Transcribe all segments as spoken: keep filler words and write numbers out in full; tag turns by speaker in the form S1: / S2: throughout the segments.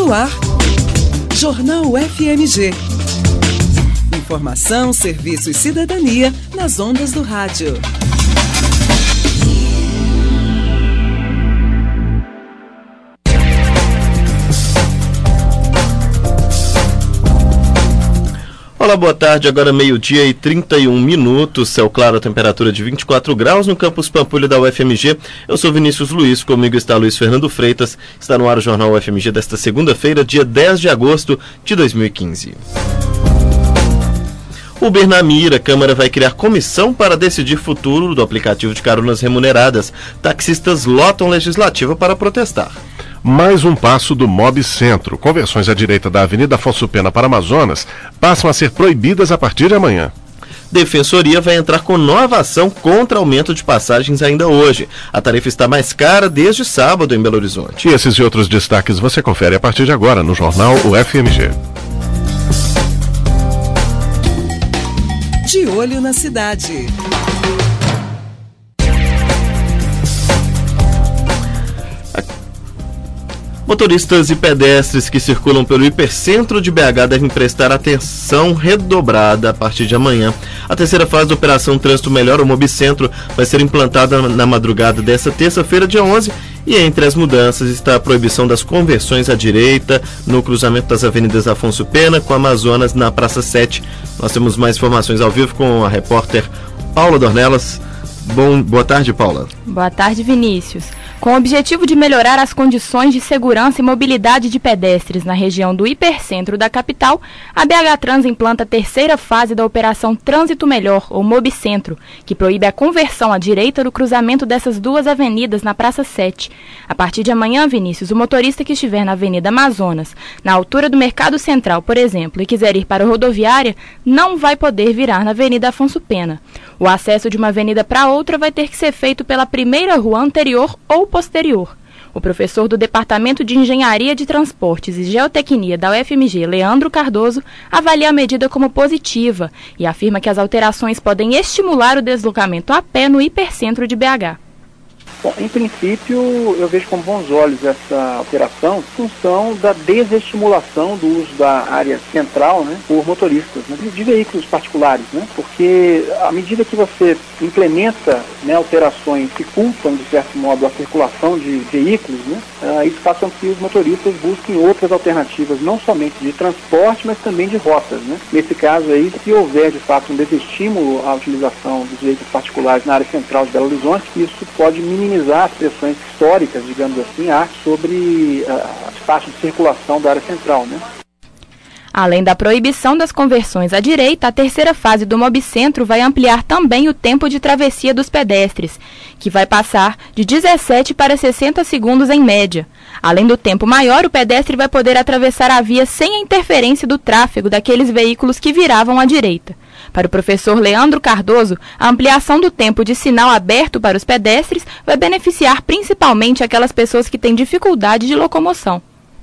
S1: No ar, Jornal F M G. Informação, serviço e cidadania nas ondas do rádio.
S2: Olá, boa tarde, agora meio-dia e trinta e um minutos, céu claro, temperatura de vinte e quatro graus no campus Pampulha da U F M G. Eu sou Vinícius Luiz, comigo está Luiz Fernando Freitas, está no ar o Jornal U F M G desta segunda-feira, dia dez de agosto de dois mil e quinze. Uber na mira, a Câmara vai criar comissão para decidir futuro do aplicativo de caronas remuneradas. Taxistas lotam legislativa para protestar.
S3: Mais um passo do Mob Centro. Conversões à direita da Avenida Afonso Pena para Amazonas passam a ser proibidas a partir de amanhã.
S2: Defensoria vai entrar com nova ação contra aumento de passagens ainda hoje. A tarifa está mais cara desde sábado em Belo Horizonte.
S3: E esses e outros destaques você confere a partir de agora no Jornal U F M G.
S1: De olho na cidade.
S2: Motoristas e pedestres que circulam pelo hipercentro de B H devem prestar atenção redobrada a partir de amanhã. A terceira fase da Operação Trânsito Melhor, o Mobicentro, vai ser implantada na madrugada desta terça-feira, dia onze, e entre as mudanças está a proibição das conversões à direita no cruzamento das avenidas Afonso Pena com Amazonas na Praça sete. Nós temos mais informações ao vivo com a repórter Paula Dornelas. Bom, boa tarde, Paula.
S4: Boa tarde, Vinícius. Com o objetivo de melhorar as condições de segurança e mobilidade de pedestres na região do hipercentro da capital, a B H Trans implanta a terceira fase da Operação Trânsito Melhor, ou Mobicentro, que proíbe a conversão à direita do cruzamento dessas duas avenidas na Praça sete. A partir de amanhã, Vinícius, o motorista que estiver na Avenida Amazonas, na altura do Mercado Central, por exemplo, e quiser ir para a rodoviária, não vai poder virar na Avenida Afonso Pena. O acesso de uma avenida para outra vai ter que ser feito pela primeira rua anterior ou posterior. O professor do Departamento de Engenharia de Transportes e Geotecnia da U F M G, Leandro Cardoso, avalia a medida como positiva e afirma que as alterações podem estimular o deslocamento a pé no hipercentro de B H.
S5: Bom, em princípio, eu vejo com bons olhos essa alteração em função da desestimulação do uso da área central, né, por motoristas, né, de veículos particulares, né, porque à medida que você implementa, né, alterações que culpam, de certo modo, a circulação de veículos, né, uh, isso faz com que os motoristas busquem outras alternativas, não somente de transporte, mas também de rotas. Né. Nesse caso aí, se houver de fato um desestímulo à utilização dos veículos particulares na área central de Belo Horizonte, isso pode minimizar as pressões históricas, digamos assim, há sobre a faixa de circulação da área central, né?
S4: Além da proibição das conversões à direita, a terceira fase do Mobicentro vai ampliar também o tempo de travessia dos pedestres, que vai passar de dezessete para sessenta segundos em média. Além do tempo maior, o pedestre vai poder atravessar a via sem a interferência do tráfego daqueles veículos que viravam à direita. Para o professor Leandro Cardoso, a ampliação do tempo de sinal aberto para os pedestres vai beneficiar principalmente aquelas pessoas que têm dificuldade de locomoção.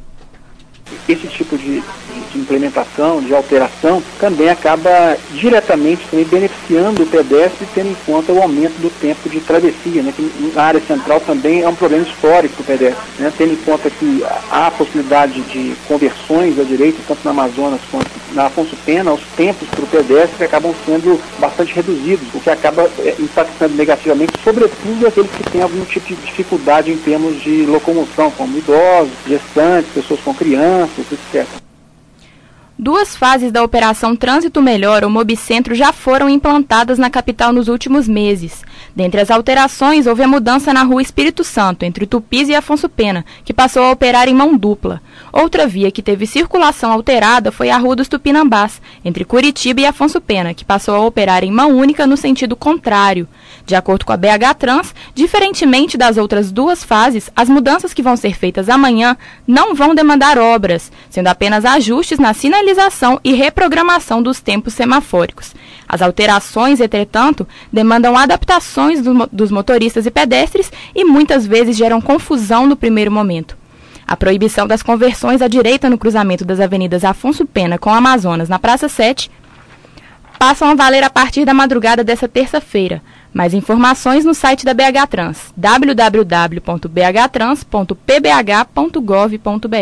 S5: Esse tipo de, de implementação, de alteração, também acaba diretamente também beneficiando o pedestre, tendo em conta o aumento do tempo de travessia, né, que na área central também é um problema histórico do pedestre, né, tendo em conta que há a possibilidade de conversões à direita, tanto na Amazonas quanto na Afonso Pena, os tempos para o pedestre acabam sendo bastante reduzidos, o que acaba é, impactando negativamente, sobretudo aqueles que têm algum tipo de dificuldade em termos de locomoção, como idosos, gestantes, pessoas com crianças, etcétera.
S4: Duas fases da Operação Trânsito Melhor, ou Mobicentro, já foram implantadas na capital nos últimos meses. Dentre as alterações, houve a mudança na rua Espírito Santo, entre Tupis e Afonso Pena, que passou a operar em mão dupla. Outra via que teve circulação alterada foi a Rua dos Tupinambás, entre Curitiba e Afonso Pena, que passou a operar em mão única no sentido contrário. De acordo com a B H Trans, diferentemente das outras duas fases, as mudanças que vão ser feitas amanhã não vão demandar obras, sendo apenas ajustes na sinalização e reprogramação dos tempos semafóricos. As alterações, entretanto, demandam adaptações do, dos motoristas e pedestres e muitas vezes geram confusão no primeiro momento. A proibição das conversões à direita no cruzamento das avenidas Afonso Pena com Amazonas na Praça sete passam a valer a partir da madrugada dessa terça-feira. Mais informações no site da B H Trans, w w w ponto b h trans ponto p b h ponto gov ponto b r.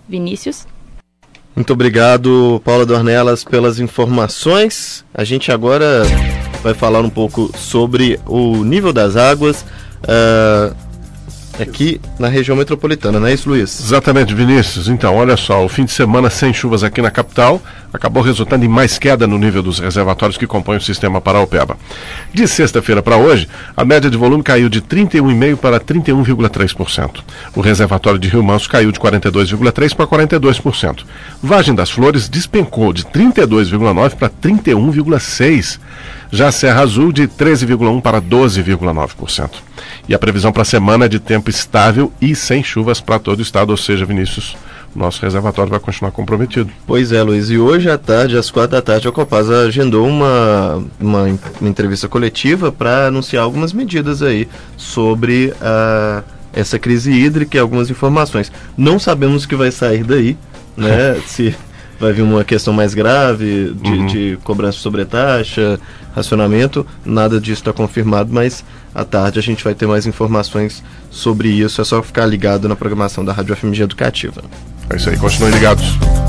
S4: Vinícius.
S2: Muito obrigado, Paula Dornelas, pelas informações. A gente agora vai falar um pouco sobre o nível das águas uh, aqui na região metropolitana, não é isso, Luiz?
S3: Exatamente, Vinícius. Então, olha só, o fim de semana sem chuvas aqui na capital acabou resultando em mais queda no nível dos reservatórios que compõem o sistema Paraopeba. De sexta-feira para hoje, a média de volume caiu de trinta e um vírgula cinco por cento para trinta e um vírgula três por cento. O reservatório de Rio Manso caiu de quarenta e dois vírgula três por cento para quarenta e dois por cento. Vargem das Flores despencou de trinta e dois vírgula nove por cento para trinta e um vírgula seis por cento. Já a Serra Azul de treze vírgula um por cento para doze vírgula nove por cento. E a previsão para a semana é de tempo estável e sem chuvas para todo o estado, ou seja, Vinícius, nosso reservatório vai continuar comprometido.
S2: Pois é, Luiz, e hoje à tarde, às quatro da tarde, a Copasa agendou uma, uma, uma entrevista coletiva para anunciar algumas medidas aí sobre a, essa crise hídrica e algumas informações. Não sabemos o que vai sair daí, né? Se vai vir uma questão mais grave de, uhum. de cobrança de sobretaxa, racionamento, nada disso está confirmado, mas à tarde a gente vai ter mais informações sobre isso, é só ficar ligado na programação da Rádio F M G Educativa.
S3: É isso aí, continuem ligados.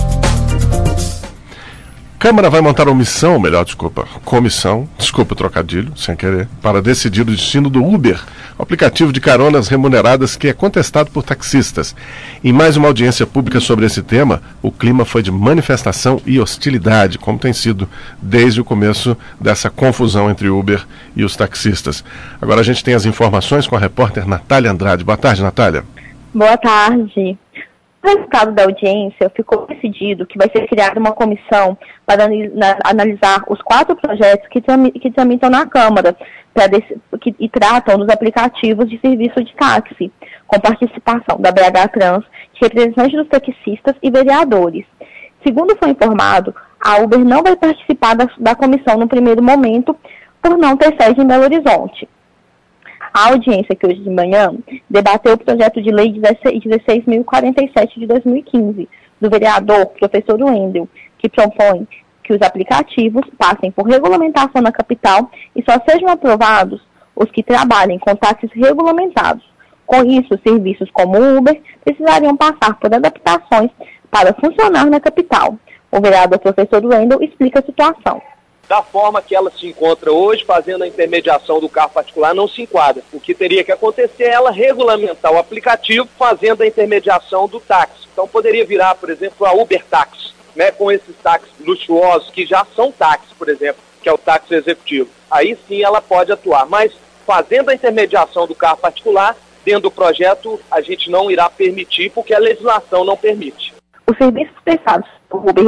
S3: Câmara vai montar uma missão, melhor, desculpa, comissão, desculpa o trocadilho, sem querer, para decidir o destino do Uber, o aplicativo de caronas remuneradas que é contestado por taxistas. Em mais uma audiência pública sobre esse tema, o clima foi de manifestação e hostilidade, como tem sido desde o começo dessa confusão entre o Uber e os taxistas. Agora a gente tem as informações com a repórter Natália Andrade. Boa tarde, Natália.
S6: Boa tarde. O resultado da audiência ficou decidido que vai ser criada uma comissão para analisar os quatro projetos que, tram, que tramitam na Câmara pra desse, que, e tratam dos aplicativos de serviço de táxi, com participação da B H Trans, de representantes dos taxistas e vereadores. Segundo foi informado, a Uber não vai participar da, da comissão no primeiro momento, por não ter sede em Belo Horizonte. A audiência que hoje de manhã debateu o projeto de lei dezesseis mil e quarenta e sete de dois mil e quinze, do vereador professor Wendel, que propõe que os aplicativos passem por regulamentação na capital e só sejam aprovados os que trabalhem com táxis regulamentados. Com isso, serviços como o Uber precisariam passar por adaptações para funcionar na capital. O vereador professor Wendel explica a situação.
S7: Da forma que ela se encontra hoje, fazendo a intermediação do carro particular, não se enquadra. O que teria que acontecer é ela regulamentar o aplicativo fazendo a intermediação do táxi. Então poderia virar, por exemplo, a Uber Táxi, né, com esses táxis luxuosos, que já são táxis, por exemplo, que é o táxi executivo. Aí sim ela pode atuar, mas fazendo a intermediação do carro particular, dentro do projeto, a gente não irá permitir, porque a legislação não permite.
S6: Os serviços prestados por Uber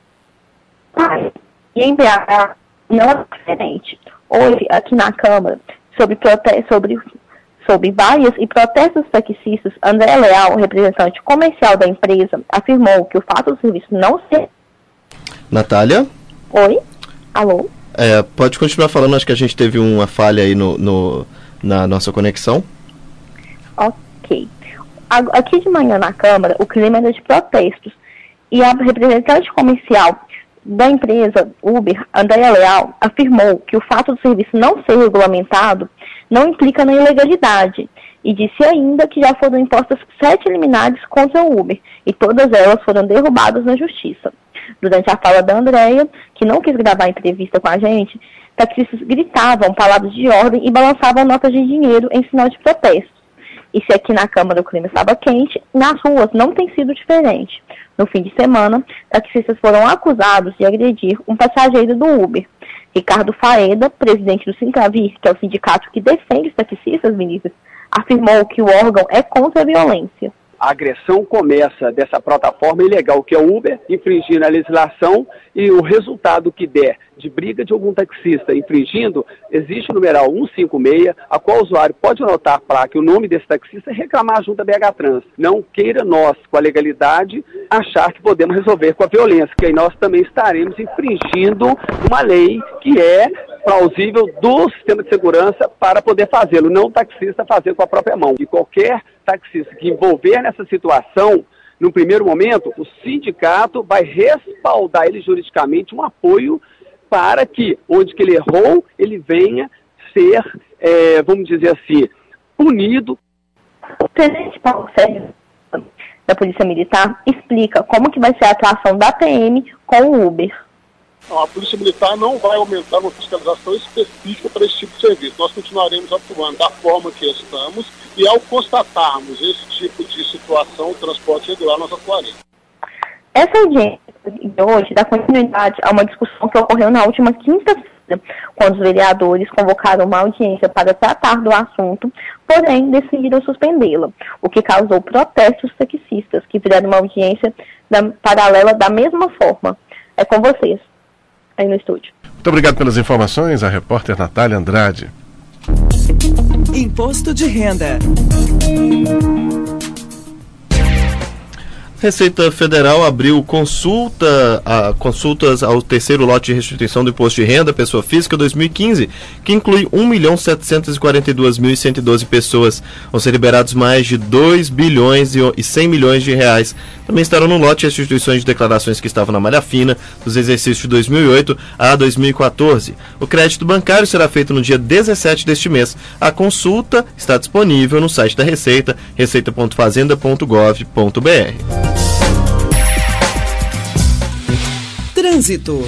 S6: e em B H não é diferente. Hoje, aqui na Câmara, sobre, prote- sobre, sobre vaias e protestos taxistas, André Leal, representante comercial da empresa, afirmou que o fato do serviço não ser...
S2: Natália?
S6: Oi? Alô?
S2: É, pode continuar falando, acho que a gente teve uma falha aí no, no, na nossa conexão.
S6: Ok. Aqui de manhã na Câmara, o clima era de protestos e a representante comercial da empresa Uber, Andréa Leal, afirmou que o fato do serviço não ser regulamentado não implica na ilegalidade e disse ainda que já foram impostas sete liminares contra o Uber e todas elas foram derrubadas na justiça. Durante a fala da Andréa, que não quis gravar a entrevista com a gente, taxistas gritavam palavras de ordem e balançavam notas de dinheiro em sinal de protesto. E se aqui na Câmara o clima estava quente, nas ruas não tem sido diferente. No fim de semana, taxistas foram acusados de agredir um passageiro do Uber. Ricardo Faeda, presidente do Sincavir, que é o sindicato que defende os taxistas, Vinícius, afirmou que o órgão é contra a violência.
S8: A agressão começa dessa plataforma ilegal que é o Uber, infringindo a legislação, e o resultado que der de briga de algum taxista infringindo, existe o numeral cento e cinquenta e seis, a qual o usuário pode anotar a placa e o nome desse taxista e reclamar junto à B H Trans. Não queira nós, com a legalidade, achar que podemos resolver com a violência, que aí nós também estaremos infringindo uma lei que é plausível do sistema de segurança para poder fazê-lo, não o taxista fazer com a própria mão. E qualquer taxista que envolver nessa situação, no primeiro momento, o sindicato vai respaldar ele juridicamente um apoio para que, onde que ele errou, ele venha ser, é, vamos dizer assim, punido.
S6: O tenente Paulo Sérgio da Polícia Militar explica como que vai ser a atuação da P M com o Uber.
S9: A Polícia Militar não vai aumentar uma fiscalização específica para esse tipo de serviço. Nós continuaremos atuando da forma que estamos e, ao constatarmos esse tipo de situação, o transporte regular, nós atuaremos.
S6: Essa audiência de hoje dá continuidade a uma discussão que ocorreu na última quinta-feira, quando os vereadores convocaram uma audiência para tratar do assunto, porém decidiram suspendê-la, o que causou protestos taxistas, que fizeram uma audiência da, paralela da mesma forma. É com vocês, aí no estúdio.
S3: Muito obrigado pelas informações, a repórter Natália Andrade.
S1: Imposto de renda.
S2: Receita Federal abriu consulta a, consultas ao terceiro lote de restituição do Imposto de Renda Pessoa Física dois mil e quinze, que inclui um milhão setecentos e quarenta e dois mil e cento e doze pessoas. Vão ser liberados mais de dois bilhões e cem milhões de reais. Também estarão no lote restituições de declarações que estavam na malha fina dos exercícios de dois mil e oito a dois mil e quatorze. O crédito bancário será feito no dia dezessete deste mês. A consulta está disponível no site da Receita, receita ponto fazenda ponto gov ponto br.
S1: Trânsito.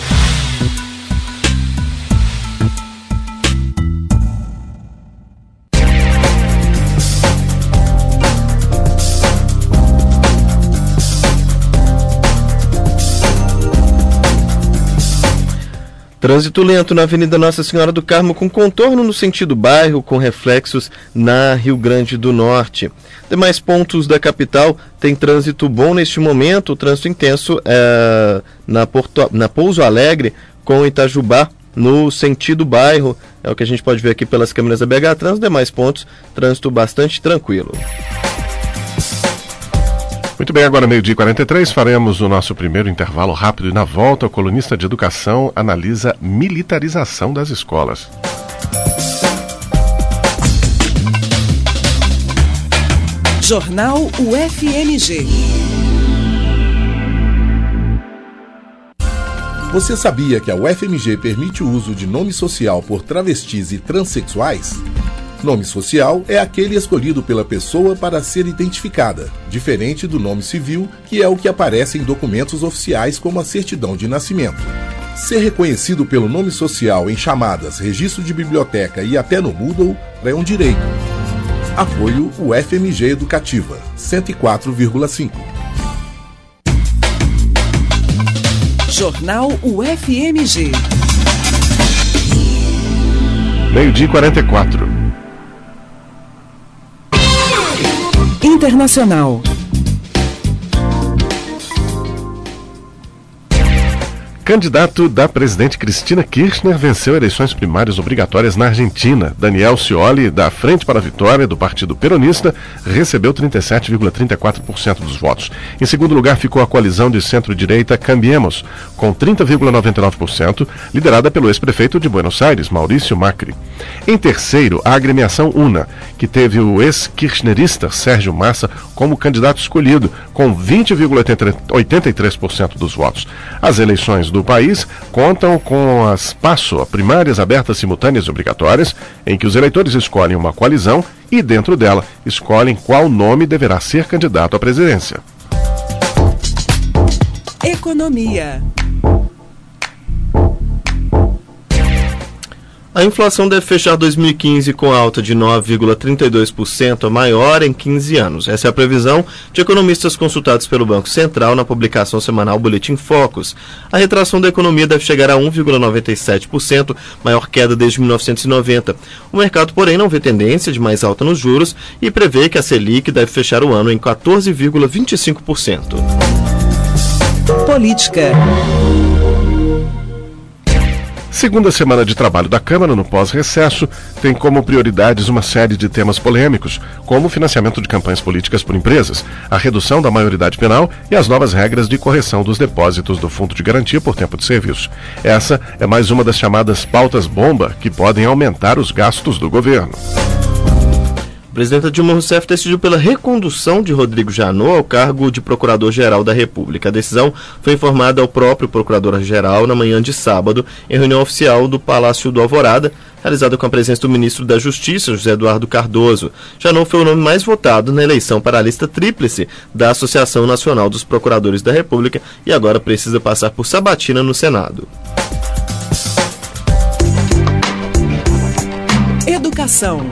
S2: Trânsito lento na Avenida Nossa Senhora do Carmo, com contorno no sentido bairro, com reflexos na Rio Grande do Norte. Demais pontos da capital tem trânsito bom neste momento. O trânsito intenso é na, Porto, na Pouso Alegre, com Itajubá, no sentido bairro. É o que a gente pode ver aqui pelas câmeras da B H Trans. Demais pontos, trânsito bastante tranquilo.
S3: Muito bem, agora meio-dia e quarenta e três, faremos o nosso primeiro intervalo rápido e na volta o colunista de educação analisa militarização das escolas.
S1: Jornal U F M G.
S10: Você sabia que a U F M G permite o uso de nome social por travestis e transexuais? Nome social é aquele escolhido pela pessoa para ser identificada, diferente do nome civil, que é o que aparece em documentos oficiais como a certidão de nascimento. Ser reconhecido pelo nome social em chamadas, registro de biblioteca e até no Moodle é um direito. Apoio U F M G Educativa, cento e quatro vírgula cinco.
S1: Jornal U F M G.
S3: Meio-dia e quarenta e quatro.
S1: Internacional.
S3: Candidato da presidente Cristina Kirchner venceu eleições primárias obrigatórias na Argentina. Daniel Scioli, da Frente para a Vitória, do Partido Peronista, recebeu trinta e sete vírgula trinta e quatro por cento dos votos. Em segundo lugar ficou a coalizão de centro-direita Cambiemos, com trinta vírgula noventa e nove por cento, liderada pelo ex-prefeito de Buenos Aires, Maurício Macri. Em terceiro, a agremiação UNA, que teve o ex-kirchnerista Sérgio Massa como candidato escolhido, com vinte vírgula oitenta e três por cento dos votos. As eleições do país contam com as PASSO, primárias abertas simultâneas e obrigatórias, em que os eleitores escolhem uma coalizão e, dentro dela, escolhem qual nome deverá ser candidato à presidência.
S1: Economia.
S2: A inflação deve fechar dois mil e quinze com alta de nove vírgula trinta e dois por cento, a maior em quinze anos. Essa é a previsão de economistas consultados pelo Banco Central na publicação semanal Boletim Focus. A retração da economia deve chegar a um vírgula noventa e sete por cento, maior queda desde mil novecentos e noventa. O mercado, porém, não vê tendência de mais alta nos juros e prevê que a Selic deve fechar o ano em quatorze vírgula vinte e cinco por cento.
S1: Política.
S3: Segunda semana de trabalho da Câmara, no pós-recesso, tem como prioridades uma série de temas polêmicos, como o financiamento de campanhas políticas por empresas, a redução da maioridade penal e as novas regras de correção dos depósitos do Fundo de Garantia por tempo de serviço. Essa é mais uma das chamadas pautas-bomba que podem aumentar os gastos do governo.
S2: A presidenta Dilma Rousseff decidiu pela recondução de Rodrigo Janot ao cargo de Procurador-Geral da República. A decisão foi informada ao próprio Procurador-Geral na manhã de sábado, em reunião oficial do Palácio do Alvorada, realizada com a presença do ministro da Justiça, José Eduardo Cardoso. Janot foi o nome mais votado na eleição para a lista tríplice da Associação Nacional dos Procuradores da República e agora precisa passar por sabatina no Senado.
S1: Educação.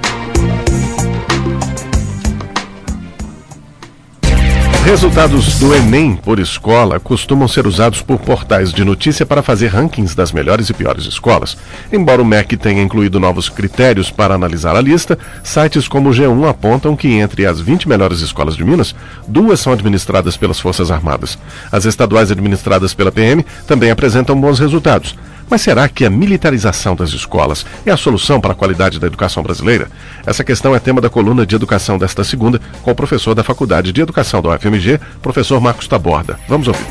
S3: Resultados do Enem por escola costumam ser usados por portais de notícia para fazer rankings das melhores e piores escolas. Embora o M E C tenha incluído novos critérios para analisar a lista, sites como o G um apontam que entre as vinte melhores escolas de Minas, duas são administradas pelas Forças Armadas. As estaduais administradas pela P M também apresentam bons resultados. Mas será que a militarização das escolas é a solução para a qualidade da educação brasileira? Essa questão é tema da coluna de educação desta segunda, com o professor da Faculdade de Educação da U F M G, professor Marcos Taborda. Vamos ouvir.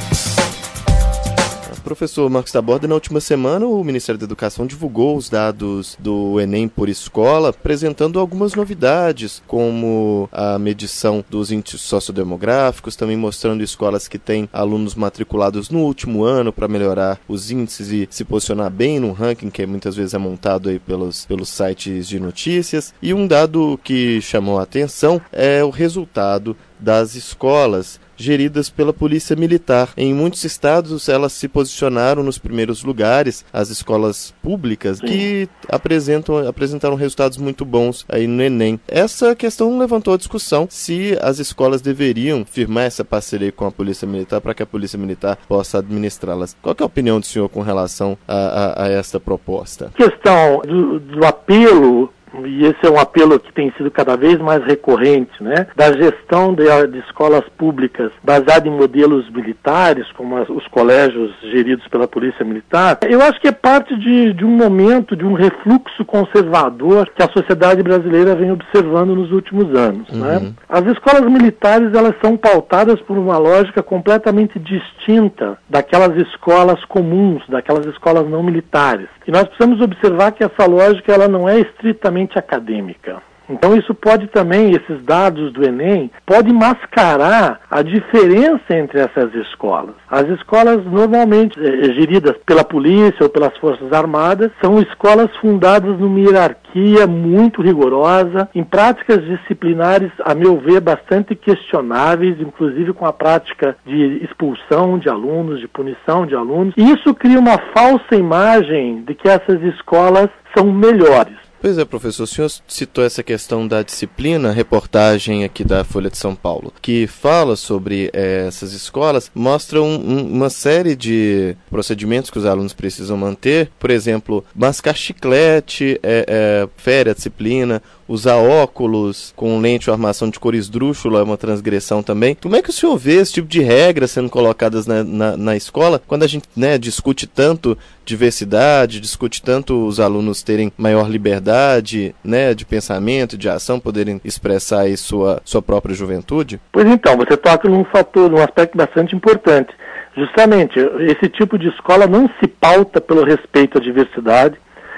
S2: Professor Marcos Taborda, na última semana o Ministério da Educação divulgou os dados do Enem por escola, apresentando algumas novidades, como a medição dos índices sociodemográficos, também mostrando escolas que têm alunos matriculados no último ano para melhorar os índices e se posicionar bem no ranking, que muitas vezes é montado aí pelos, pelos sites de notícias. E um dado que chamou a atenção é o resultado das escolas geridas pela Polícia Militar. Em muitos estados, elas se posicionaram nos primeiros lugares, as escolas públicas, que apresentam, apresentaram resultados muito bons aí no Enem. Essa questão levantou a discussão se as escolas deveriam firmar essa parceria com a Polícia Militar para que a Polícia Militar possa administrá-las. Qual que é a opinião do senhor com relação a, a, a esta proposta?
S11: A questão do, do apelo, e esse é um apelo que tem sido cada vez mais recorrente, né, da gestão de, de escolas públicas baseada em modelos militares, como as, os colégios geridos pela Polícia Militar, eu acho que é parte de, de um momento, de um refluxo conservador que a sociedade brasileira vem observando nos últimos anos. Uhum. Né? As escolas militares, elas são pautadas por uma lógica completamente distinta daquelas escolas comuns, daquelas escolas não militares. E nós precisamos observar que essa lógica ela não é estritamente acadêmica. Então isso pode também, esses dados do Enem, pode mascarar a diferença entre essas escolas. As escolas normalmente eh, geridas pela polícia ou pelas Forças Armadas são escolas fundadas numa hierarquia muito rigorosa, em práticas disciplinares, a meu ver, bastante questionáveis, inclusive com a prática de expulsão de alunos, de punição de alunos. E isso cria uma falsa imagem de que essas escolas são melhores.
S2: Pois é, professor, o senhor citou essa questão da disciplina, reportagem aqui da Folha de São Paulo, que fala sobre é, essas escolas, mostra um, um, uma série de procedimentos que os alunos precisam manter, por exemplo, mascar chiclete, é, é, fere a disciplina, usar óculos com lente ou armação de cor esdrúxula é uma transgressão também. Como é que o senhor vê esse tipo de regras sendo colocadas na, na, na escola, quando a gente, né, discute tanto diversidade, discute tanto os alunos terem maior liberdade, né, de pensamento, de ação, poderem expressar aí sua, sua própria juventude?
S11: Pois então, você toca num fator, num aspecto bastante importante. Justamente, esse tipo de escola não se pauta pelo respeito à diversidade,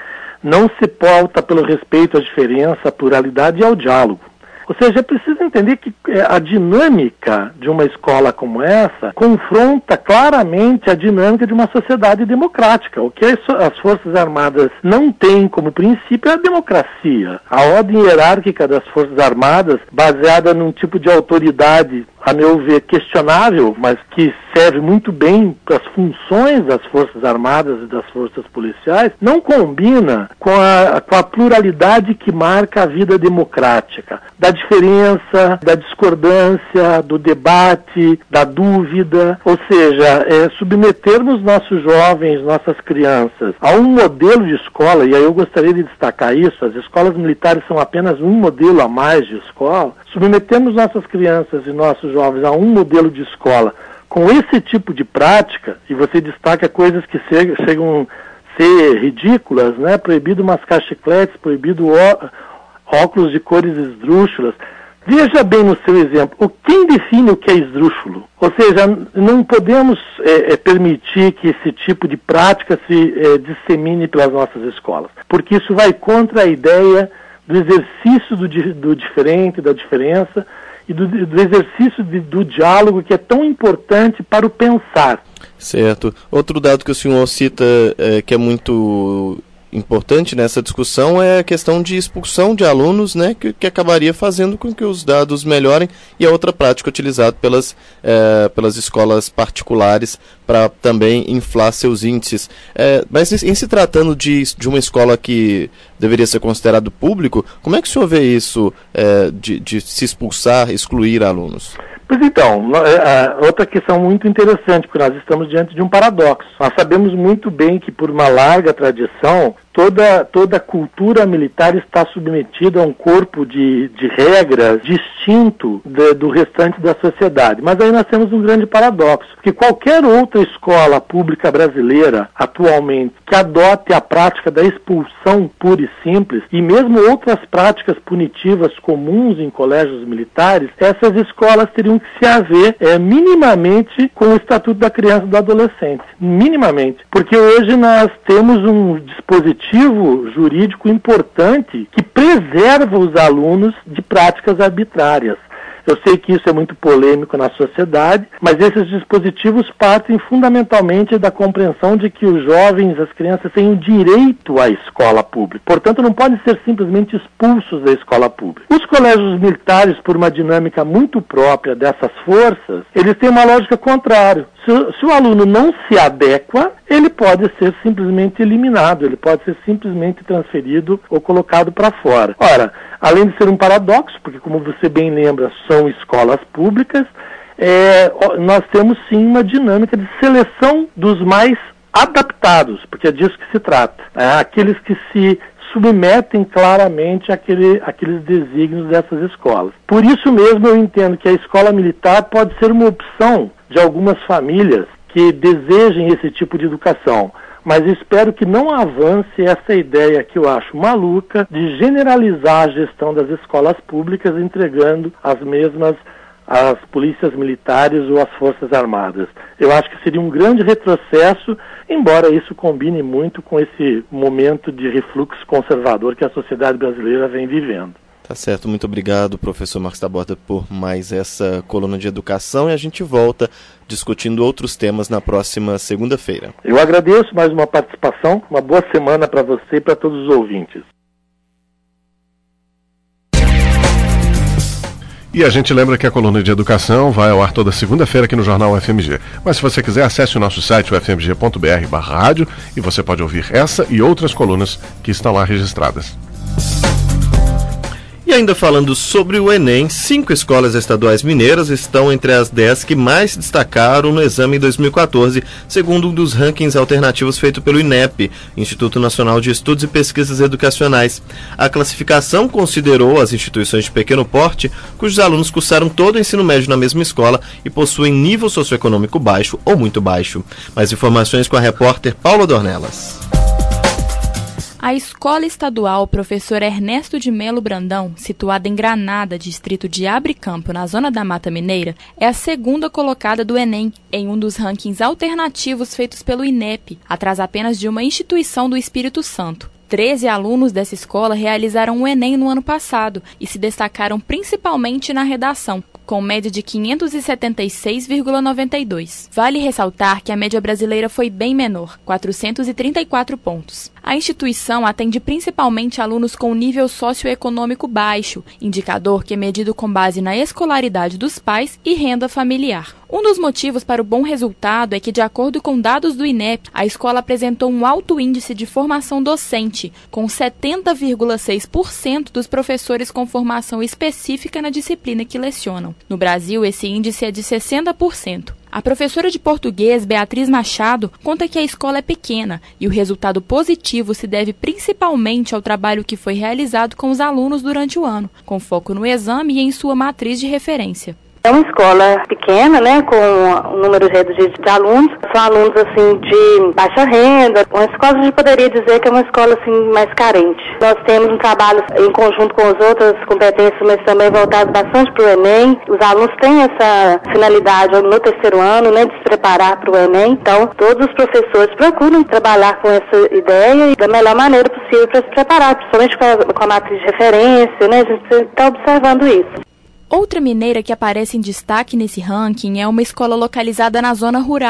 S11: não se pauta pelo respeito à diferença, à pluralidade e ao diálogo. Ou seja, é preciso entender que a dinâmica de uma escola como essa confronta claramente a dinâmica de uma sociedade democrática. O que as Forças Armadas não têm como princípio é a democracia. A ordem hierárquica das Forças Armadas, baseada num tipo de autoridade, a meu ver, questionável, mas que serve muito bem para as funções das Forças Armadas e das Forças Policiais, não combina com a, com a pluralidade que marca a vida democrática, da diferença, da discordância, do debate, da dúvida, ou seja, é, submetermos nossos jovens, nossas crianças a um modelo de escola, e aí eu gostaria de destacar isso, as escolas militares são apenas um modelo a mais de escola, submetemos nossas crianças e nossos jovens a um modelo de escola com esse tipo de prática, e você destaca coisas que chegam a ser ridículas, né? Proibido mascar chicletes, proibido ó, óculos de cores esdrúxulas. Veja bem no seu exemplo, quem define o que é esdrúxulo? Ou seja, não podemos é, é, permitir que esse tipo de prática se é, dissemine pelas nossas escolas, porque isso vai contra a ideia do exercício do, do diferente, da diferença, e do, do exercício de, do diálogo, que é tão importante para o pensar.
S2: Certo. Outro dado que o senhor cita, é, que é muito importante nessa discussão é a questão de expulsão de alunos, né, que, que acabaria fazendo com que os dados melhorem, e a outra prática utilizada pelas, é, pelas escolas particulares para também inflar seus índices. É, mas em, em se tratando de, de uma escola que deveria ser considerado público, como é que o senhor vê isso é, de, de se expulsar, excluir alunos?
S11: Pois então, outra questão muito interessante, porque nós estamos diante de um paradoxo. Nós sabemos muito bem que, por uma larga tradição, toda, toda a cultura militar está submetida a um corpo de, de regras distinto de, do restante da sociedade. Mas aí nós temos um grande paradoxo, porque qualquer outra escola pública brasileira, atualmente, que adote a prática da expulsão pura e simples, e mesmo outras práticas punitivas comuns em colégios militares, essas escolas teriam que se haver é, minimamente com o Estatuto da Criança e do Adolescente. Minimamente. Porque hoje nós temos um dispositivo jurídico importante que preserva os alunos de práticas arbitrárias. Eu sei que isso é muito polêmico na sociedade, mas esses dispositivos partem fundamentalmente da compreensão de que os jovens, as crianças, têm o direito à escola pública. Portanto, não podem ser simplesmente expulsos da escola pública. Os colégios militares, por uma dinâmica muito própria dessas forças, eles têm uma lógica contrária. Se, se o aluno não se adequa, ele pode ser simplesmente eliminado, ele pode ser simplesmente transferido ou colocado para fora. Ora, além de ser um paradoxo, porque como você bem lembra, são escolas públicas, é, nós temos sim uma dinâmica de seleção dos mais adaptados, porque é disso que se trata. É, aqueles que se submetem claramente àquele, àqueles desígnios dessas escolas. Por isso mesmo eu entendo que a escola militar pode ser uma opção de algumas famílias que desejem esse tipo de educação, mas espero que não avance essa ideia que eu acho maluca de generalizar a gestão das escolas públicas entregando as mesmas às polícias militares ou às forças armadas. Eu acho que seria um grande retrocesso, embora isso combine muito com esse momento de refluxo conservador que a sociedade brasileira vem vivendo.
S2: Tá certo, muito obrigado, professor Marcos Taborda, por mais essa coluna de educação, e a gente volta discutindo outros temas na próxima segunda-feira.
S11: Eu agradeço mais uma participação, uma boa semana para você e para todos os ouvintes.
S3: E a gente lembra que a coluna de educação vai ao ar toda segunda-feira aqui no Jornal U F M G. Mas se você quiser, acesse o nosso site u f m g ponto b r barra rádio e você pode ouvir essa e outras colunas que estão lá registradas.
S2: E ainda falando sobre o Enem, cinco escolas estaduais mineiras estão entre as dez que mais destacaram no exame em dois mil e quatorze, segundo um dos rankings alternativos feito pelo INEP, Instituto Nacional de Estudos e Pesquisas Educacionais. A classificação considerou as instituições de pequeno porte, cujos alunos cursaram todo o ensino médio na mesma escola e possuem nível socioeconômico baixo ou muito baixo. Mais informações com a repórter Paula Dornelas.
S4: A Escola Estadual Professor Ernesto de Melo Brandão, situada em Granada, distrito de Abricampo, na zona da Mata Mineira, é a segunda colocada do Enem, em um dos rankings alternativos feitos pelo INEP, atrás apenas de uma instituição do Espírito Santo. Treze alunos dessa escola realizaram o Enem no ano passado e se destacaram principalmente na redação, com média de quinhentos e setenta e seis vírgula noventa e dois. Vale ressaltar que a média brasileira foi bem menor, quatrocentos e trinta e quatro pontos. A instituição atende principalmente alunos com nível socioeconômico baixo, indicador que é medido com base na escolaridade dos pais e renda familiar. Um dos motivos para o bom resultado é que, de acordo com dados do INEP, a escola apresentou um alto índice de formação docente, com setenta vírgula seis por cento dos professores com formação específica na disciplina que lecionam. No Brasil, esse índice é de sessenta por cento. A professora de português, Beatriz Machado, conta que a escola é pequena e o resultado positivo se deve principalmente ao trabalho que foi realizado com os alunos durante o ano, com foco no exame e em sua matriz de referência.
S12: É uma escola pequena, né, com um número reduzido de alunos. São alunos, assim, de baixa renda. Uma escola, a gente poderia dizer que é uma escola, assim, mais carente. Nós temos um trabalho em conjunto com as outras competências, mas também voltado bastante para o Enem. Os alunos têm essa finalidade no terceiro ano, né, de se preparar para o Enem. Então, todos os professores procuram trabalhar com essa ideia e da melhor maneira possível para se preparar, principalmente com a, com a matriz de referência, né, a gente está observando isso.
S4: Outra mineira que aparece em destaque nesse ranking é uma escola localizada na zona rural.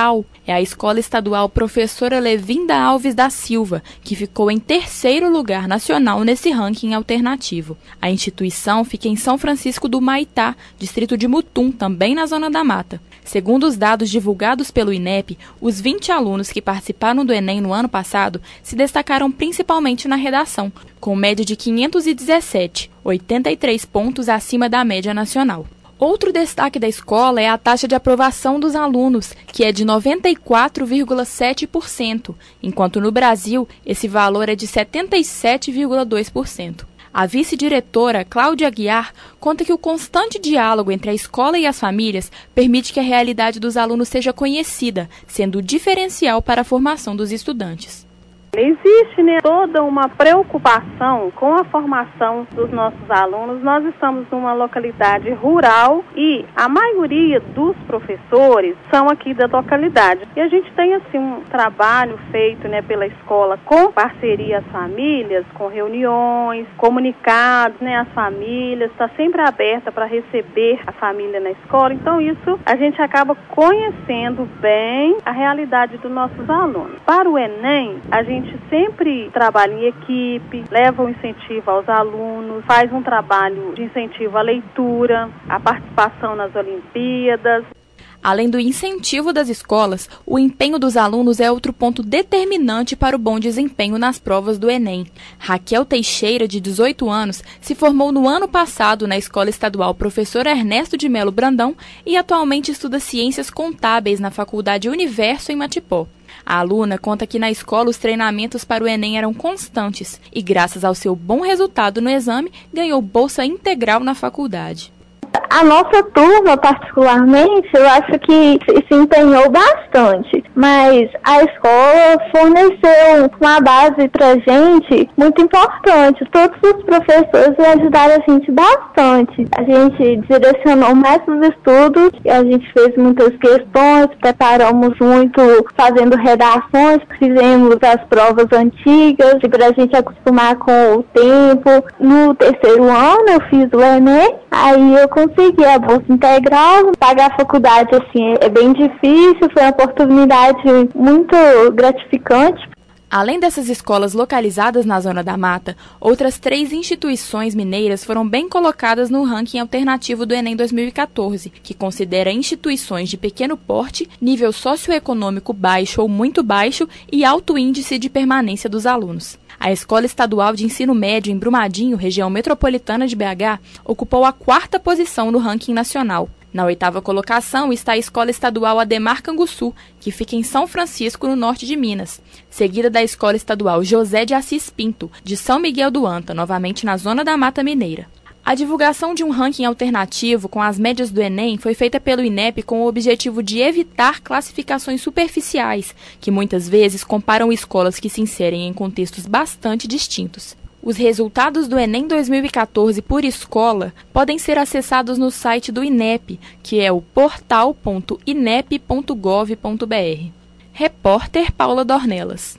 S4: é a Escola Estadual Professora Levinda Alves da Silva, que ficou em terceiro lugar nacional nesse ranking alternativo. A instituição fica em São Francisco do Maitá, distrito de Mutum, também na Zona da Mata. Segundo os dados divulgados pelo INEP, os vinte alunos que participaram do Enem no ano passado se destacaram principalmente na redação, com média de quinhentos e dezessete, oitenta e três pontos acima da média nacional. Outro destaque da escola é a taxa de aprovação dos alunos, que é de noventa e quatro vírgula sete por cento, enquanto no Brasil esse valor é de setenta e sete vírgula dois por cento. A vice-diretora, Cláudia Aguiar, conta que o constante diálogo entre a escola e as famílias permite que a realidade dos alunos seja conhecida, sendo diferencial para a formação dos estudantes.
S12: Existe, né, toda uma preocupação com a formação dos nossos alunos. Nós estamos numa localidade rural e a maioria dos professores são aqui da localidade. E a gente tem assim um trabalho feito, né, pela escola com parceria às famílias, com reuniões, comunicados, né, às famílias, está sempre aberta para receber a família na escola. Então isso a gente acaba conhecendo bem a realidade dos nossos alunos. Para o Enem, a gente A gente sempre trabalha em equipe, leva o incentivo aos alunos, faz um trabalho de incentivo à leitura, à participação nas Olimpíadas.
S4: Além do incentivo das escolas, o empenho dos alunos é outro ponto determinante para o bom desempenho nas provas do Enem. Raquel Teixeira, de dezoito anos, se formou no ano passado na Escola Estadual Professor Ernesto de Melo Brandão e atualmente estuda Ciências Contábeis na Faculdade Universo em Matipó. A aluna conta que na escola os treinamentos para o Enem eram constantes e, graças ao seu bom resultado no exame, ganhou bolsa integral na faculdade.
S6: A nossa turma, particularmente, eu acho que se empenhou bastante, mas a escola forneceu uma base para a gente muito importante. Todos os professores ajudaram a gente bastante. A gente direcionou mais os estudos, a gente fez muitas questões, preparamos muito fazendo redações, fizemos as provas antigas, para a gente acostumar com o tempo. No terceiro ano eu fiz o Enem, aí eu consegui a bolsa integral. Pagar a faculdade assim é bem difícil, foi uma oportunidade muito gratificante.
S4: Além dessas escolas localizadas na Zona da Mata, outras três instituições mineiras foram bem colocadas no ranking alternativo do Enem dois mil e quatorze, que considera instituições de pequeno porte, nível socioeconômico baixo ou muito baixo e alto índice de permanência dos alunos. A Escola Estadual de Ensino Médio em Brumadinho, região metropolitana de B H, ocupou a quarta posição no ranking nacional. Na oitava colocação está a Escola Estadual Ademar Canguçu, que fica em São Francisco, no norte de Minas, seguida da Escola Estadual José de Assis Pinto, de São Miguel do Anta, novamente na Zona da Mata Mineira. A divulgação de um ranking alternativo com as médias do Enem foi feita pelo INEP com o objetivo de evitar classificações superficiais, que muitas vezes comparam escolas que se inserem em contextos bastante distintos. Os resultados do Enem dois mil e quatorze por escola podem ser acessados no site do INEP, que é o portal ponto inep ponto gov ponto br. Repórter Paula Dornelas.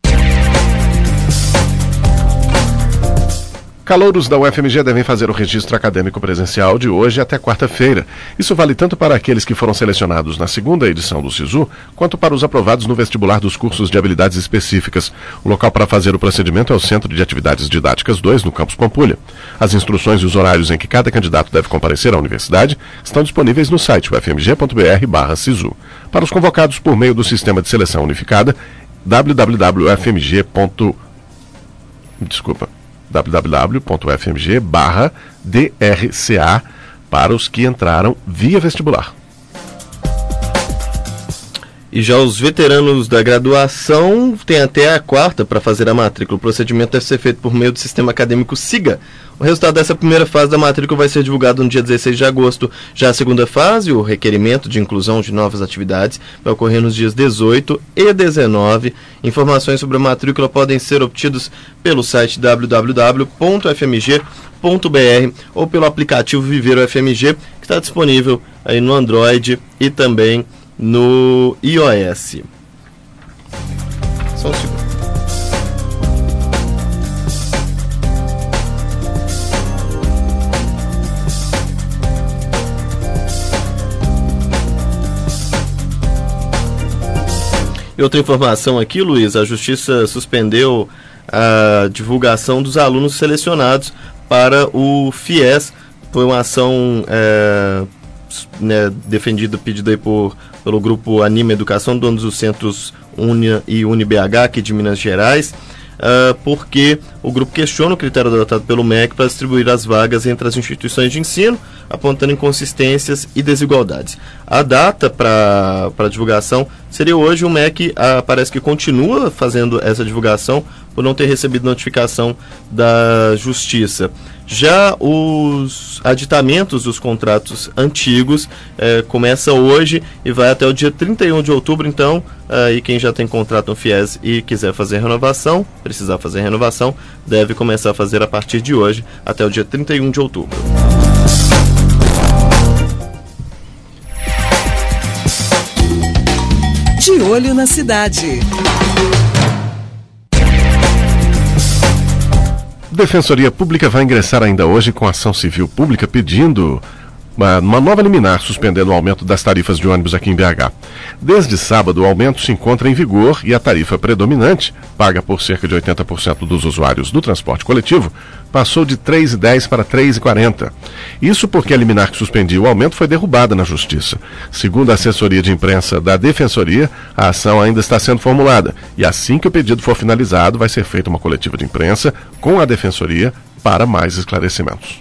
S3: Calouros da U F M G devem fazer o registro acadêmico presencial de hoje até quarta-feira. Isso vale tanto para aqueles que foram selecionados na segunda edição do SISU, quanto para os aprovados no vestibular dos cursos de habilidades específicas. O local para fazer o procedimento é o Centro de Atividades Didáticas dois, no Campus Pampulha. As instruções e os horários em que cada candidato deve comparecer à universidade estão disponíveis no site u f m g ponto b r barra sisu. Para os convocados por meio do Sistema de Seleção Unificada, w w w ponto f m g. Desculpa. w w w ponto f m g barra d r c a para os que entraram via vestibular.
S2: E já os veteranos da graduação têm até a quarta para fazer a matrícula. O procedimento deve ser feito por meio do sistema acadêmico SIGA. O resultado dessa primeira fase da matrícula vai ser divulgado no dia dezesseis de agosto. Já a segunda fase, o requerimento de inclusão de novas atividades, vai ocorrer nos dias dezoito e dezenove. Informações sobre a matrícula podem ser obtidas pelo site w w w ponto f m g ponto b r ou pelo aplicativo Viveiro F M G, que está disponível aí no Android e também no iOS. Só um segundo. E outra informação aqui, Luiz, a Justiça suspendeu a divulgação dos alunos selecionados para o FIES. Foi uma ação é, né, defendida, pedida aí por, pelo grupo Anima Educação, donos dos centros Unia e UniBH aqui de Minas Gerais, uh, porque o grupo questiona o critério adotado pelo M E C para distribuir as vagas entre as instituições de ensino, apontando inconsistências e desigualdades. A data para a divulgação seria hoje. O M E C uh, parece que continua fazendo essa divulgação por não ter recebido notificação da Justiça. Já os aditamentos dos contratos antigos eh, começa hoje e vai até o dia trinta e um de outubro, então, eh, e quem já tem contrato no FIES e quiser fazer renovação, precisar fazer renovação, deve começar a fazer a partir de hoje até o dia trinta e um de outubro.
S1: De olho na cidade.
S3: Defensoria Pública vai ingressar ainda hoje com ação civil pública pedindo uma, uma nova liminar suspendendo o aumento das tarifas de ônibus aqui em B H. Desde sábado, o aumento se encontra em vigor e a tarifa predominante, paga por cerca de oitenta por cento dos usuários do transporte coletivo, passou de três reais e dez centavos para três reais e quarenta centavos. Isso porque a liminar que suspendia o aumento foi derrubada na Justiça. Segundo a assessoria de imprensa da Defensoria, a ação ainda está sendo formulada e assim que o pedido for finalizado, vai ser feita uma coletiva de imprensa com a Defensoria para mais esclarecimentos.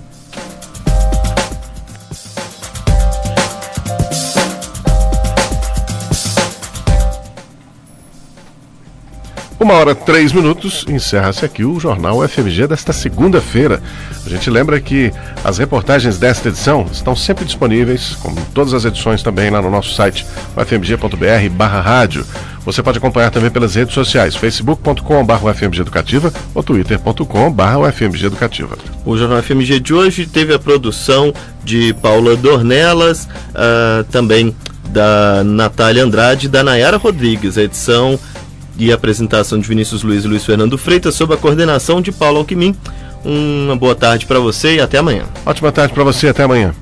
S3: Uma hora, três minutos, encerra-se aqui o Jornal F M G desta segunda-feira. A gente lembra que as reportagens desta edição estão sempre disponíveis, como todas as edições também lá no nosso site, f m g ponto b r barra rádio. Você pode acompanhar também pelas redes sociais, facebook ponto com barra u f m g educativa ou twitter ponto com barra u f m g educativa.
S2: O Jornal F M G de hoje teve a produção de Paula Dornelas, uh, também da Natália Andrade e da Nayara Rodrigues. A edição e a apresentação de Vinícius Luiz e Luiz Fernando Freitas, sob a coordenação de Paulo Alquimim. Uma boa tarde para você e até amanhã.
S3: Ótima tarde para você, até amanhã.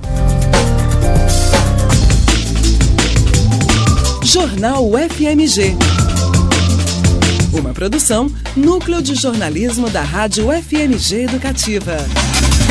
S1: Jornal F M G. Uma produção, Núcleo de Jornalismo da Rádio F M G Educativa.